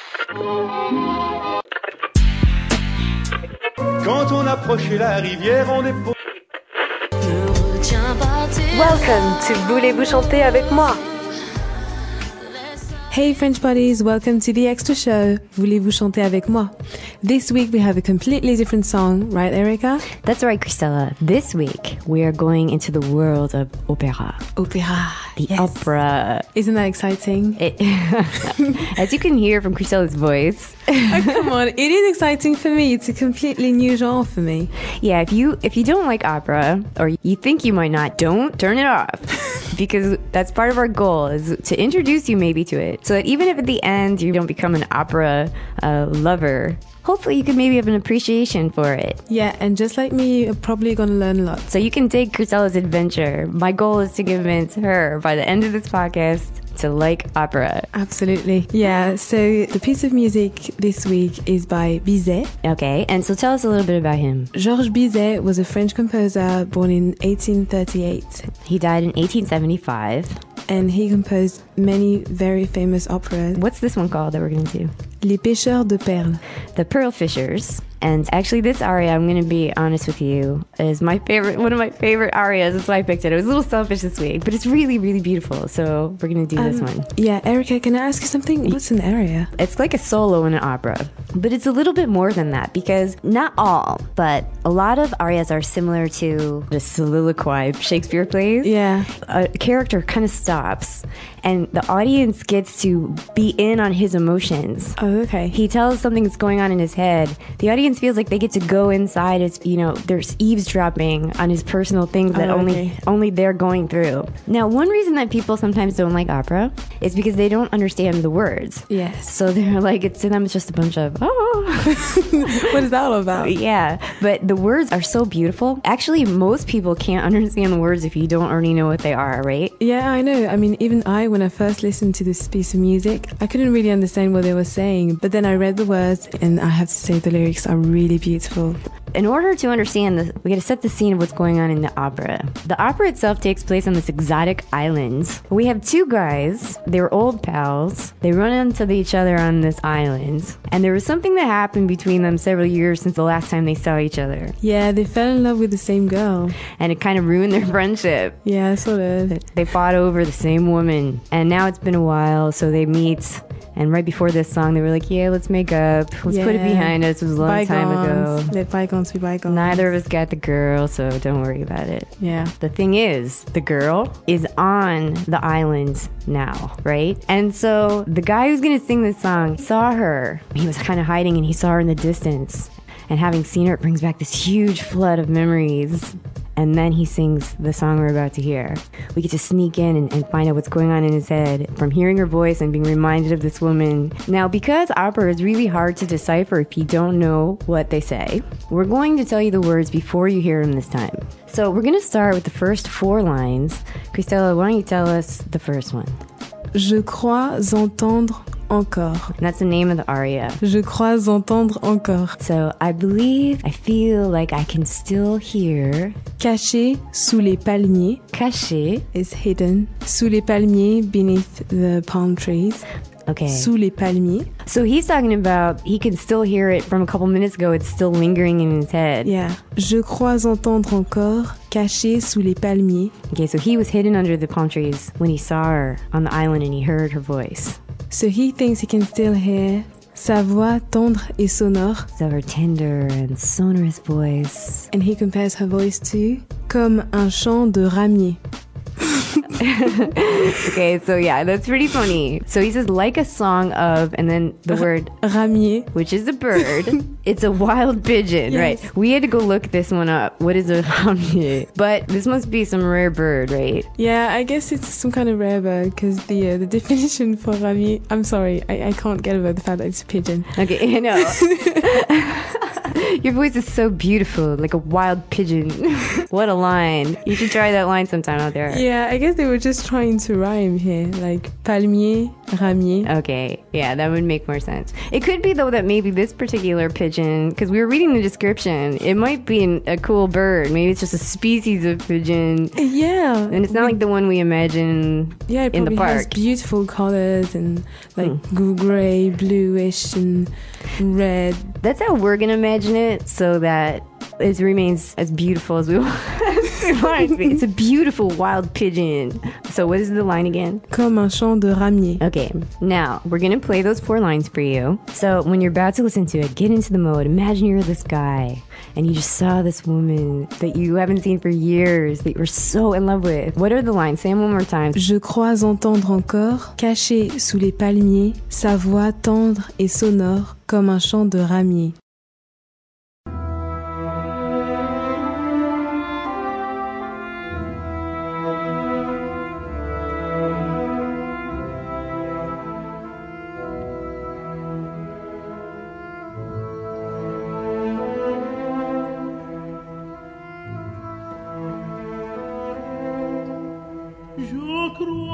Quand on approchait la rivière, on dépose. Welcome to Voulez-vous chanter avec moi? Hey French buddies, welcome to the extra show, Voulez-vous chanter avec moi? This week we have a completely different song, right Erica? That's right, Christella. This week we are going into the world of opera. Opera. The opera. Isn't that exciting? As you can hear from Christella's voice. Oh, come on, it is exciting for me. It's a completely new genre for me. Yeah, if you don't like opera, or you think you might not, don't turn it off. Because that's part of our goal, is to introduce you maybe to it. So that even if at the end you don't become an opera lover, hopefully you can maybe have an appreciation for it. Yeah, and just like me, you're probably going to learn a lot. So you can take Christella's adventure. My goal is to convince her by the end of this podcast to like opera. Absolutely. Yeah, so the piece of music this week is by Bizet. Okay, and so tell us a little bit about him. Georges Bizet was a French composer born in 1838. He died in 1875. And he composed many very famous operas. What's this one called that we're going to do? Les Pêcheurs de Perles. The Pearl Fishers. And actually this aria, I'm going to be honest with you, is my favorite, one of my favorite arias. That's why I picked it. It was a little selfish this week, but it's really, really beautiful. So we're going to do this one. Yeah, Erica, can I ask you something? What's an aria? It's like a solo in an opera, but it's a little bit more than that, because not all, but a lot of arias are similar to the soliloquy Shakespeare plays. Yeah. A character kind of stops and the audience gets to be in on his emotions. Oh, okay. He tells something that's going on in his head. The audience feels like they get to go inside. It's, there's eavesdropping on his personal things that only they're going through. Now, one reason that people sometimes don't like opera is because they don't understand the words. Yes. So they're like, to them, it's just a bunch of, What is that all about? Yeah, but the words are so beautiful. Actually, most people can't understand the words if you don't already know what they are, right? Yeah, I know. I mean, even when I first listened to this piece of music, I couldn't really understand what they were saying. But then I read the words, and I have to say the lyrics are really beautiful. In order to understand this, we got to set the scene of what's going on in the opera. The opera itself takes place on this exotic island. We have two guys. They were old pals. They run into each other on this island. And there was something that happened between them several years since the last time they saw each other. Yeah, they fell in love with the same girl. And it kind of ruined their friendship. Yeah, sort of. They fought over the same woman. And now it's been a while, so they meet. And right before this song, they were like, yeah, let's make up. Let's put it behind us. It was a long time ago. Let bygones be bygones. Neither of us got the girl, so don't worry about it. Yeah. The thing is, the girl is on the island now, right? And so the guy who's going to sing this song saw her. He was kind of hiding, and he saw her in the distance. And having seen her, it brings back this huge flood of memories. And then he sings the song we're about to hear. We get to sneak in and find out what's going on in his head from hearing her voice and being reminded of this woman. Now, because opera is really hard to decipher if you don't know what they say, we're going to tell you the words before you hear them this time. So we're going to start with the first 4 lines. Christella, why don't you tell us the first one? Je crois entendre encore. And that's the name of the aria. Je crois entendre encore. So I feel like I can still hear. Caché sous les palmiers. Caché is hidden. Sous les palmiers, beneath the palm trees. Okay. Sous les palmiers. So he's talking about he can still hear it from a couple minutes ago. It's still lingering in his head. Yeah. Je crois entendre encore, caché sous les palmiers. Okay, so he was hidden under the palm trees when he saw her on the island and he heard her voice. So he thinks he can still hear sa voix tendre et sonore. So her tender and sonorous voice. And he compares her voice to comme un chant de ramier. Okay, so yeah, that's pretty funny. So he says like a song of, and then the word ramier, which is a bird. It's a wild pigeon, yes. Right? We had to go look this one up. What is a ramier? But this must be some rare bird, right? Yeah, I guess it's some kind of rare bird because the definition for ramier, I'm sorry, I can't get over the fact that it's a pigeon. Okay, I know. Your voice is so beautiful, like a wild pigeon. What a line. You should try that line sometime out there. Yeah, I guess they were just trying to rhyme here. Like palmier, ramier. Okay, yeah, that would make more sense. It could be, though, that maybe this particular pigeon, because we were reading the description, it might be a cool bird. Maybe it's just a species of pigeon. Yeah. And it's not like the one we imagine it in the probably park. has beautiful colors and like gray, bluish, and red. That's how we're going to imagine it, so that it remains as beautiful as we want it to be. It's a beautiful wild pigeon. So what is the line again? Comme un chant de ramier. Okay, now we're going to play those 4 lines for you. So when you're about to listen to it, get into the mode. Imagine you're this guy and you just saw this woman that you haven't seen for years, that you were so in love with. What are the lines? Say them one more time. Je crois entendre encore, caché sous les palmiers, sa voix tendre et sonore comme un chant de ramier. Je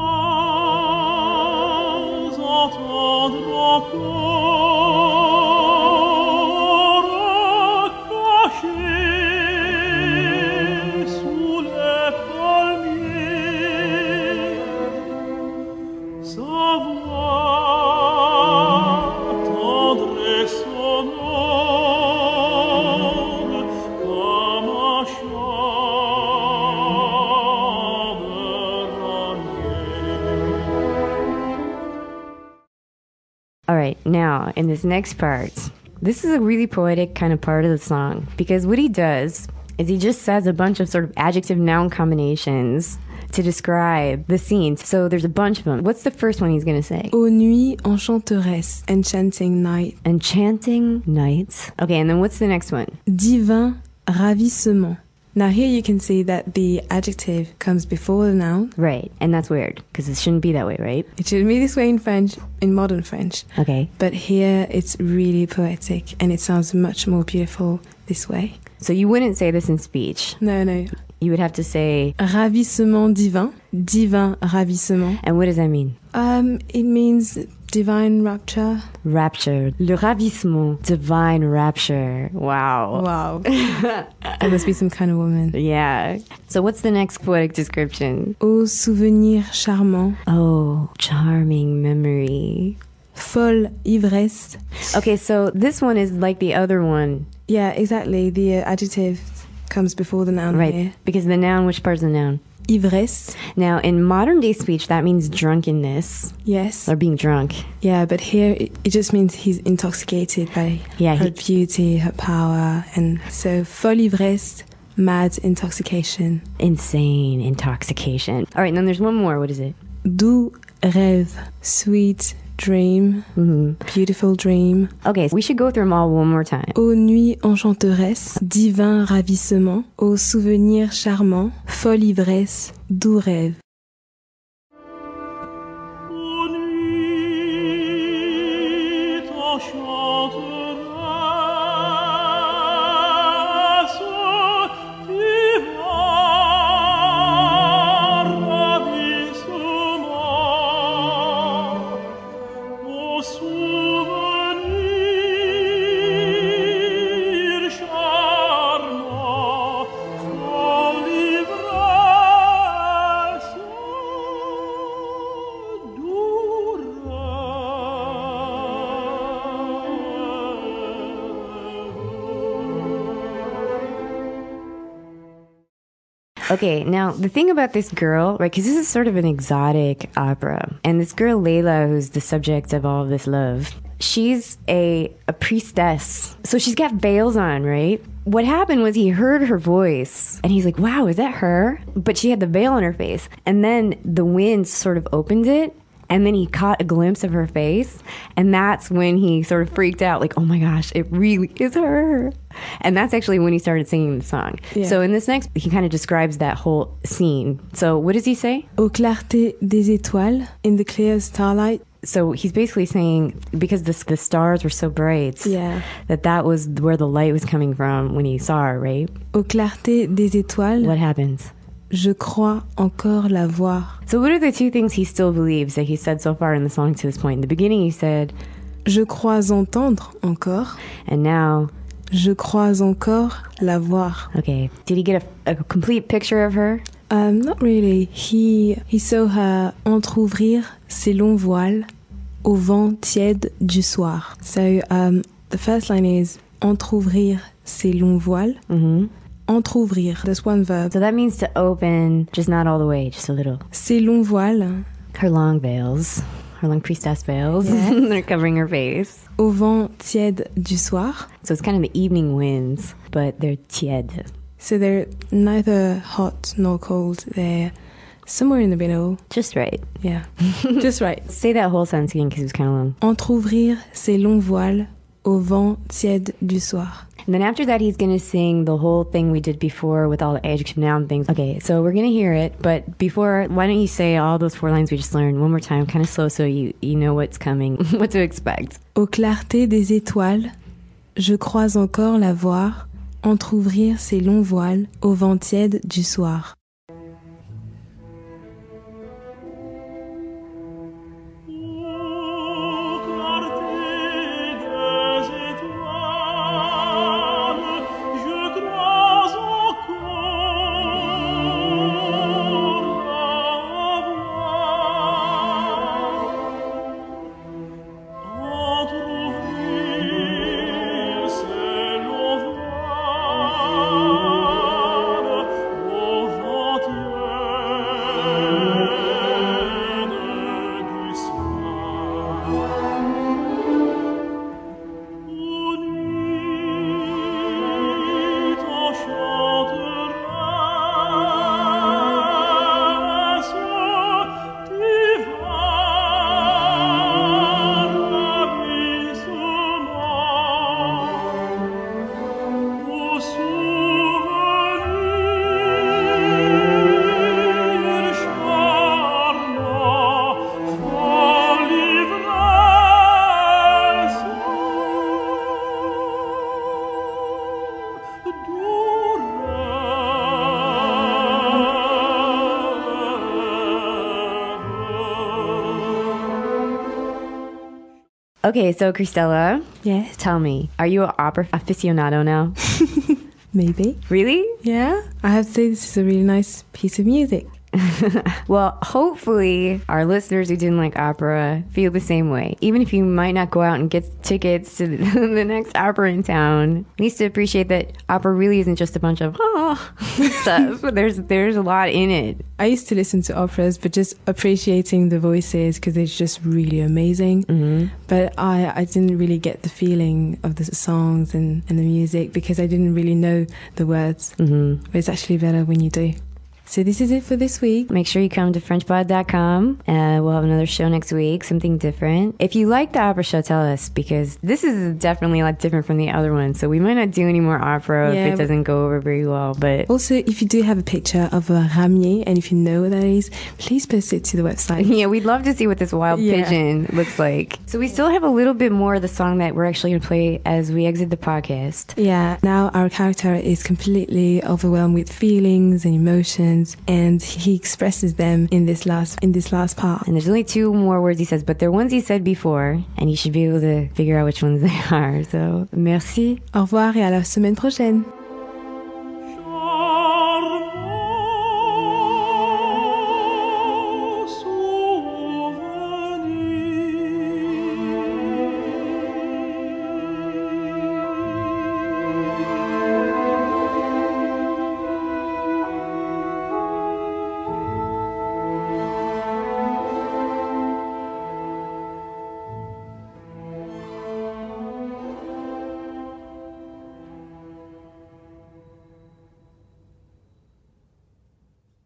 crois entendre encore caché sous les palmiers sa voix tendre et sonore comme un chant de ramier. All right, now in this next part, this is a really poetic kind of part of the song, because what he does is he just says a bunch of sort of adjective noun combinations to describe the scenes. So there's a bunch of them. What's the first one he's going to say? Aux nuits enchanteresses, enchanting night. Enchanting nights. Okay, and then what's the next one? Divin ravissement. Now here you can see that the adjective comes before the noun. Right, and that's weird, because it shouldn't be that way, right? It should be this way in French, in modern French. Okay. But here it's really poetic and it sounds much more beautiful this way. So you wouldn't say this in speech. No. You would have to say... Ravissement divin. Divin ravissement. And what does that mean? It means divine rapture. Rapture. Le ravissement. Divine rapture. Wow. Wow. That must be some kind of woman. Yeah. So what's the next poetic description? Au souvenir charmant. Oh, charming memory. Folle ivresse. Okay, so this one is like the other one. Yeah, exactly. The adjective comes before the noun Right. here. Because the noun, which part is the noun? Ivresse. Now, in modern day speech, that means drunkenness Yes. or being drunk. Yeah, but here it just means he's intoxicated by her beauty, her power. And so, folle ivresse, mad intoxication. Insane intoxication. All right, and then there's one more. What is it? Doux rêve, sweet dream, beautiful dream. Okay, we should go through them all one more time. Aux nuits enchanteresses, divin ravissement, aux souvenirs charmants, folle ivresse, doux rêve. Aux nuits enchanteresses, divin ravissement, aux souvenirs charmants, folle ivresse, doux Okay, now the thing about this girl, right, because this is sort of an exotic opera, and this girl Layla, who's the subject of all of this love, she's a priestess. So she's got veils on, right? What happened was he heard her voice, and he's like, wow, is that her? But she had the veil on her face. And then the wind sort of opened it, and then he caught a glimpse of her face, and that's when he sort of freaked out, like, oh my gosh, it really is her. And that's actually when he started singing the song. Yeah. So in this next, he kind of describes that whole scene. So what does he say? Aux clartés des étoiles, in the clear starlight. So he's basically saying, because the stars were so bright, Yeah. that was where the light was coming from when he saw her, right? Aux clartés des étoiles, What happens? Je crois encore la voir. So what are the two things he still believes that he said so far in the song to this point? In the beginning he said, Je crois entendre encore. and now, Je crois encore la voir. okay, did he get a complete picture of her? Not really. He saw her entrouvrir ses longs voiles au vent tiède du soir. So the first line is entrouvrir ses longs voiles. Mm-hmm. Entrouvrir, that's one verb. So that means to open, just not all the way, just a little. Ses longs voiles Her long veils, her long priestess veils, Yes. they're covering her face. au vent tiède du soir. So it's kind of the evening winds, but they're tiède. So they're neither hot nor cold. They're somewhere in the middle. Just right. Yeah, just right. Say that whole sentence again because it was kind of long. Entrouvrir ses longs voiles au vent tiède du soir. And then after that, he's going to sing the whole thing we did before with all the adjective noun things. Okay, so we're going to hear it, but before, why don't you say all those 4 lines we just learned one more time, kind of slow so you know what's coming, what to expect. Aux clartés des étoiles, je crois encore la voir entrouvrir ses longs voiles au vent tiède du soir. Okay, so Cristela, Yes, tell me, are you an opera aficionado now? maybe. Really? Yeah, I have to say this is a really nice piece of music. Well, hopefully our listeners who didn't like opera feel the same way. Even if you might not go out and get tickets to the next opera in town, at least to appreciate that opera really isn't just a bunch of stuff. There's a lot in it. I used to listen to operas, but just appreciating the voices because it's just really amazing. Mm-hmm. But I didn't really get the feeling of the songs and the music because I didn't really know the words. Mm-hmm. But it's actually better when you do. So this is it for this week. Make sure you come to FrenchPod.com. We'll have another show next week, something different. If you like the opera show, tell us, because this is definitely a lot different from the other one. So we might not do any more opera if it doesn't go over very well. But also, if you do have a picture of a ramier, and if you know what that is, please post it to the website. Yeah, we'd love to see what this wild pigeon looks like. So we still have a little bit more of the song that we're actually going to play as we exit the podcast. Yeah, now our character is completely overwhelmed with feelings and emotions. And he expresses them in this last part. And there's only 2 more words he says, but they're ones he said before, and you should be able to figure out which ones they are. So, merci. Au revoir et à la semaine prochaine.